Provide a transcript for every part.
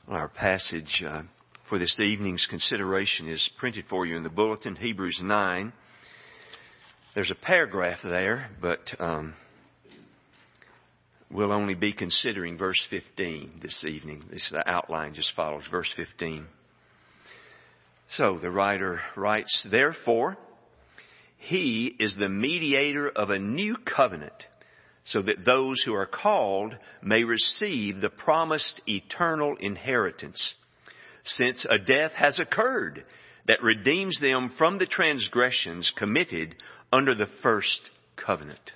Our passage for this evening's consideration is printed for you in the bulletin, Hebrews 9. There's a paragraph there, but we'll only be considering verse 15 this evening. The outline just follows verse 15. So the writer writes, "Therefore, He is the mediator of a new covenant, so that those who are called may receive the promised eternal inheritance, since a death has occurred that redeems them from the transgressions committed under the first covenant."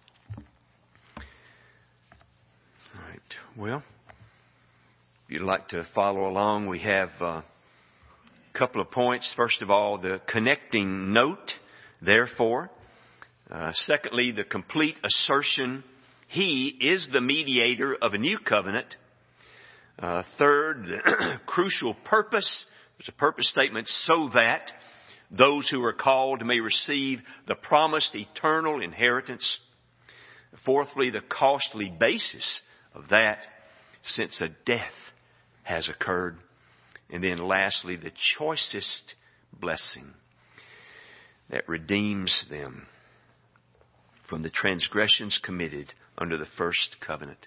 All right. Well, if you'd like to follow along, we have a couple of points. First of all, the connecting note, therefore. Secondly, the complete assertion, He is the mediator of a new covenant. Third, the crucial purpose. There's a purpose statement, so that those who are called may receive the promised eternal inheritance. Fourthly, the costly basis of that, since a death has occurred. And then lastly, the choicest blessing that redeems them from the transgressions committed under the first covenant.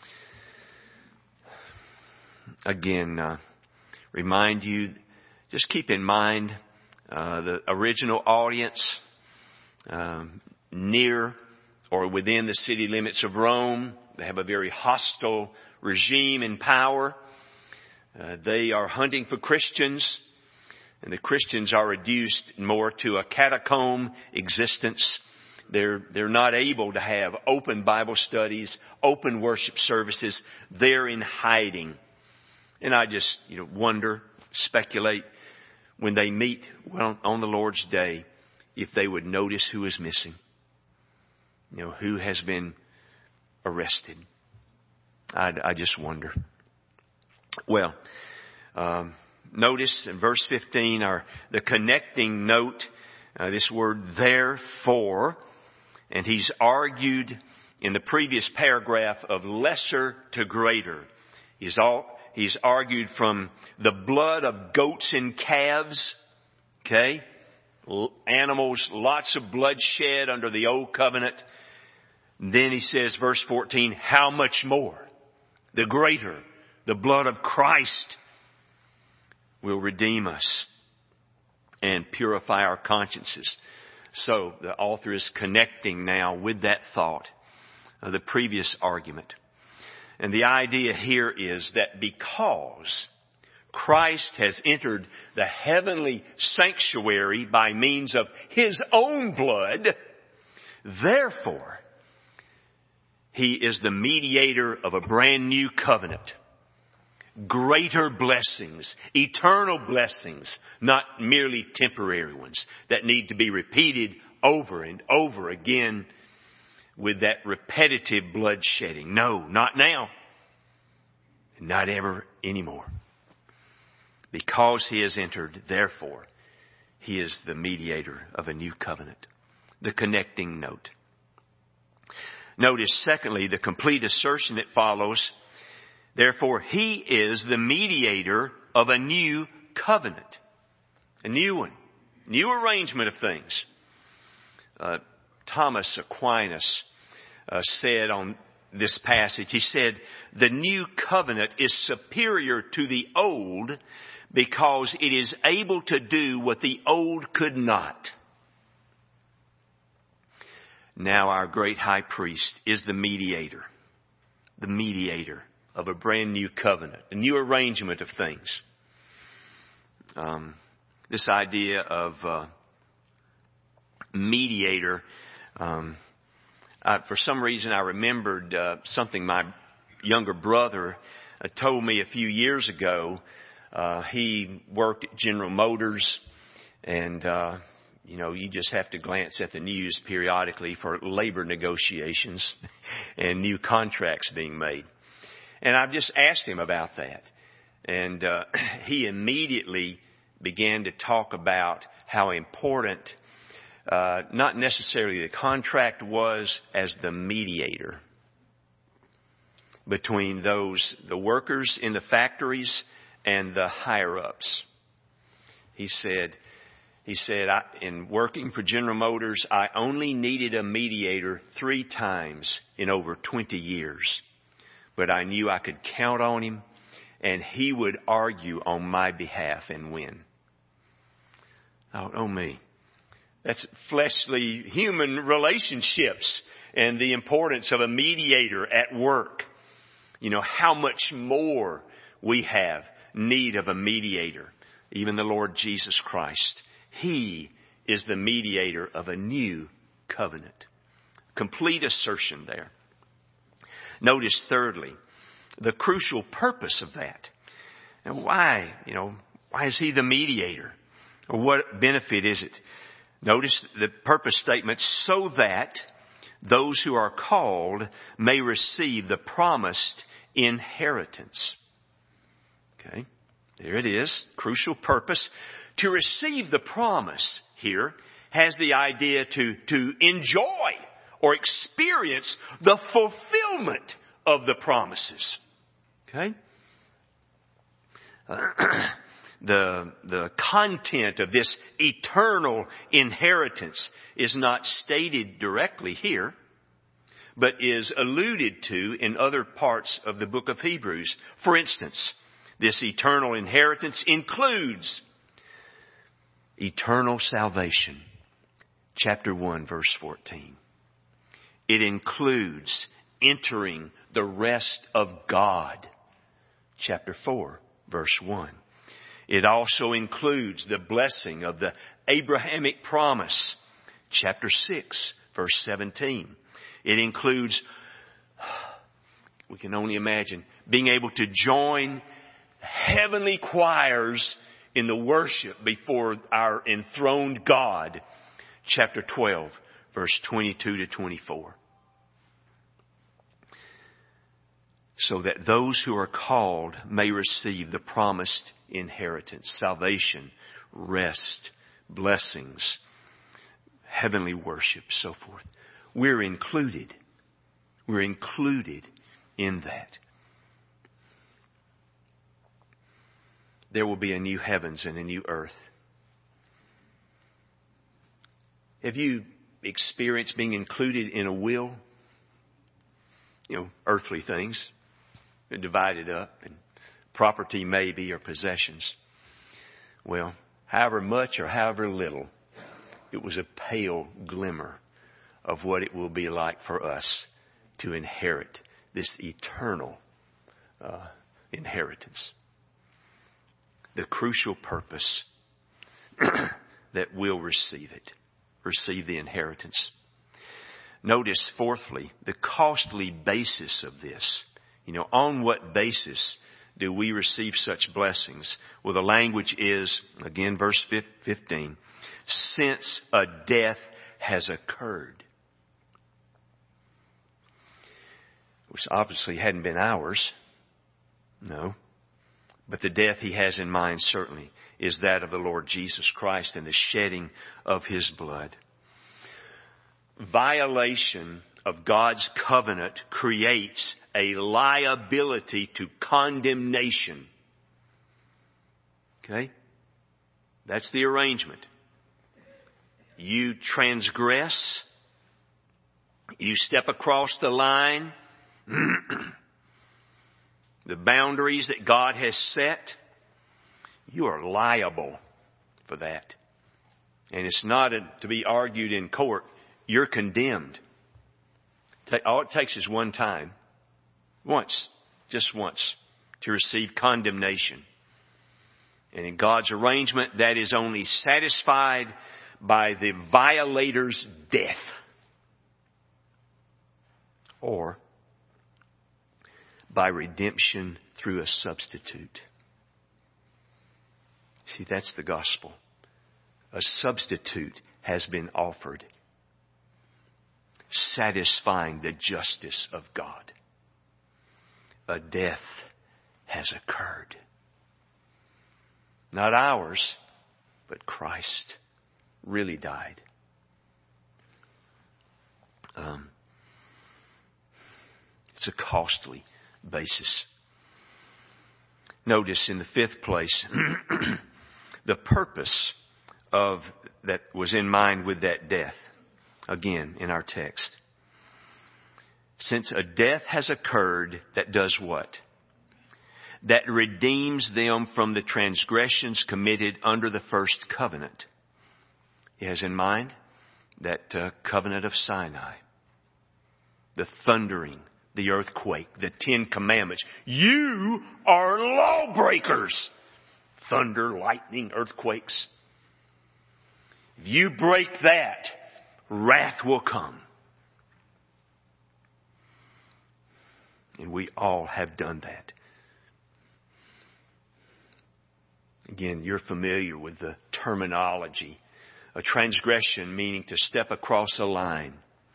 Again, remind you, just keep in mind the original audience near or within the city limits of Rome. They have a very hostile regime in power. They are hunting for Christians, and the Christians are reduced more to a catacomb existence. They're not able to have open Bible studies, open worship services. They're in hiding. And I just, wonder, speculate, when they meet on the Lord's day, if they would notice who is missing. Who has been arrested. I just wonder. Well, notice in verse 15, the connecting note, this word therefore. And he's argued in the previous paragraph of lesser to greater. He's argued from the blood of goats and calves. Okay? Animals, lots of bloodshed under the old covenant. And then he says, verse 14, how much more? The greater, the blood of Christ will redeem us and purify our consciences. So the author is connecting now with that thought, the previous argument. And the idea here is that because Christ has entered the heavenly sanctuary by means of His own blood, therefore, He is the mediator of a brand new covenant. Greater blessings, eternal blessings, not merely temporary ones that need to be repeated over and over again with that repetitive bloodshedding. No, not now. Not ever anymore. Because He has entered, therefore, He is the mediator of a new covenant. The connecting note. Notice, secondly, the complete assertion that follows. Therefore, He is the mediator of a new covenant. A new one. New arrangement of things. Thomas Aquinas said on this passage, he said, the new covenant is superior to the old because it is able to do what the old could not. Now our great high priest is the mediator of a brand new covenant, a new arrangement of things. This idea of mediator, for some reason I remembered something my younger brother told me a few years ago. He worked at General Motors, and you just have to glance at the news periodically for labor negotiations and new contracts being made. And I've just asked him about that. And he immediately began to talk about how important not necessarily the contract was as the mediator, between the workers in the factories and the higher-ups. He said, in working for General Motors, I only needed a mediator 3 times in over 20 years. But I knew I could count on him, and he would argue on my behalf and win. Oh me. That's fleshly human relationships and the importance of a mediator at work. You know, how much more we have need of a mediator. Even the Lord Jesus Christ. He is the mediator of a new covenant. Complete assertion there. Notice thirdly, the crucial purpose of that. And why is he the mediator? Or what benefit is it? Notice the purpose statement, so that those who are called may receive the promised inheritance. Okay, there it is. Crucial purpose. To receive the promise here has the idea to enjoy or experience the fulfillment of the promises. Okay? The content of this eternal inheritance is not stated directly here, but is alluded to in other parts of the book of Hebrews. For instance, this eternal inheritance includes eternal salvation. Chapter 1, verse 14. It includes entering the rest of God. Chapter 4, verse 1. It also includes the blessing of the Abrahamic promise. Chapter 6, verse 17. It includes, we can only imagine, being able to join heavenly choirs in the worship before our enthroned God. Chapter 12, verse 22 to 24. So that those who are called may receive the promised inheritance, salvation, rest, blessings, heavenly worship, so forth. We're included. We're included in that. There will be a new heavens and a new earth. Have you experienced being included in a will? Earthly things. They're divided up, and property maybe, or possessions. Well, however much or however little, it was a pale glimmer of what it will be like for us to inherit this eternal inheritance. The crucial purpose that we'll receive it. Receive the inheritance. Notice, fourthly, the costly basis of this. On what basis do we receive such blessings? Well, the language is, again, verse 15, since a death has occurred. Which obviously hadn't been ours. No. But the death he has in mind certainly is that of the Lord Jesus Christ and the shedding of his blood. Violation of God's covenant creates a liability to condemnation. Okay? That's the arrangement. You transgress. You step across the line. The boundaries that God has set. You are liable for that. And it's not to be argued in court. You're condemned. All it takes is one time. Just once, to receive condemnation. And in God's arrangement, that is only satisfied by the violator's death. Or by redemption through a substitute. See, that's the gospel. A substitute has been offered, satisfying the justice of God. A death has occurred. Not ours, but Christ really died. It's a costly basis. Notice in the fifth place, the purpose of that was in mind with that death. Again, in our text. Since a death has occurred that does what? That redeems them from the transgressions committed under the first covenant. He has in mind that covenant of Sinai. The thundering, the earthquake, the 10 Commandments. You are lawbreakers. Thunder, lightning, earthquakes. If you break that, wrath will come. And we all have done that. Again, you're familiar with the terminology. A transgression meaning to step across a line.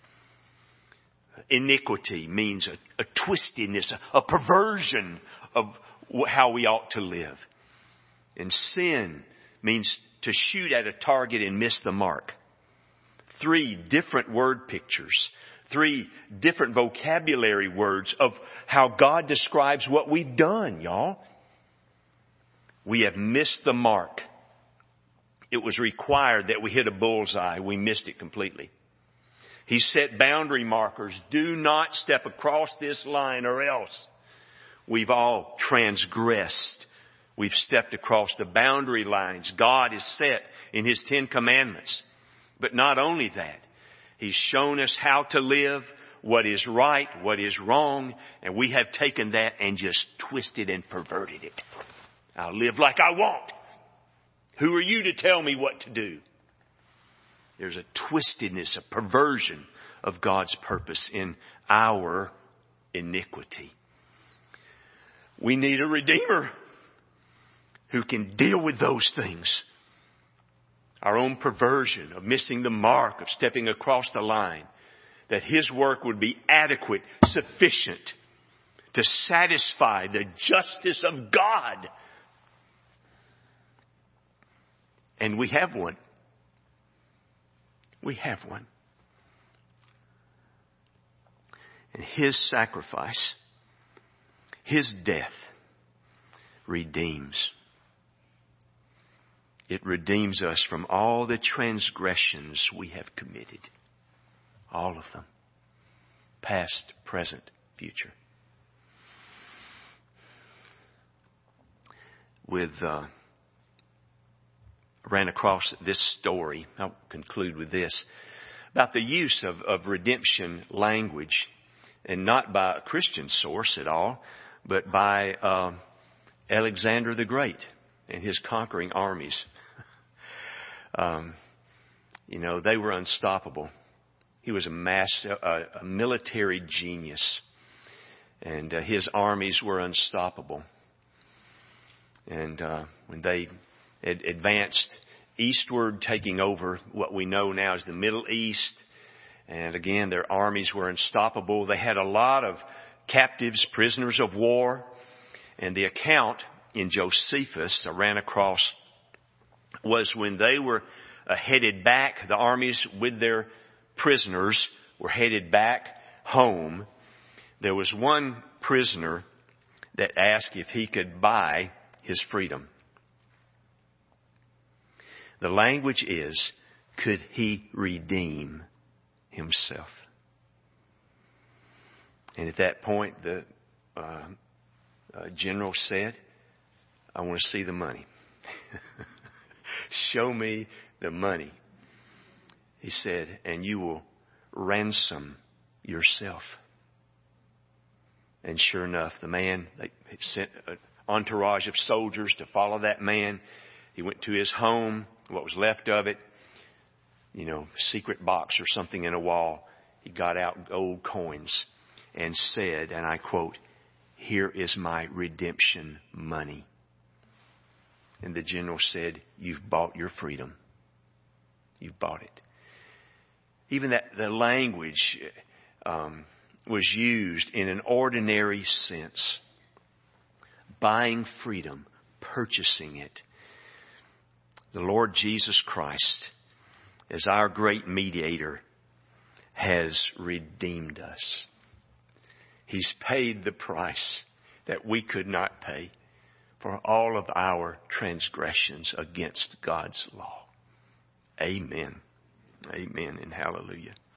Iniquity means a twistiness, a perversion of how we ought to live. And sin means to shoot at a target and miss the mark. 3 different word pictures. 3 different vocabulary words of how God describes what we've done, y'all. We have missed the mark. It was required that we hit a bullseye. We missed it completely. He set boundary markers. Do not step across this line or else. We've all transgressed. We've stepped across the boundary lines God has set in His 10 Commandments. But not only that, He's shown us how to live, what is right, what is wrong, and we have taken that and just twisted and perverted it. I'll live like I want. Who are you to tell me what to do? There's a twistedness, a perversion of God's purpose in our iniquity. We need a Redeemer who can deal with those things. Our own perversion of missing the mark, of stepping across the line. That His work would be adequate, sufficient to satisfy the justice of God. And we have one. We have one. And His sacrifice, His death, redeems. It redeems us from all the transgressions we have committed. All of them. Past, present, future. Ran across this story. I'll conclude with this. About the use of redemption language. And not by a Christian source at all. But by Alexander the Great and his conquering armies. They were unstoppable. He was a military genius. And his armies were unstoppable. And when they advanced eastward, taking over what we know now as the Middle East. And again, their armies were unstoppable. They had a lot of captives, prisoners of war. And the account in Josephus I ran across was when they were headed back, the armies with their prisoners were headed back home. There was one prisoner that asked if he could buy his freedom. The language is, could he redeem himself? And at that point, the general said, I want to see the money. Show me the money. He said, and you will ransom yourself. And sure enough, the man, they sent an entourage of soldiers to follow that man. He went to his home, what was left of it, secret box or something in a wall. He got out gold coins and said, and I quote, here is my redemption money. And the general said, you've bought your freedom. You've bought it. Even the language was used in an ordinary sense. Buying freedom, purchasing it. The Lord Jesus Christ, as our great mediator, has redeemed us. He's paid the price that we could not pay for all of our transgressions against God's law. Amen. Amen and hallelujah.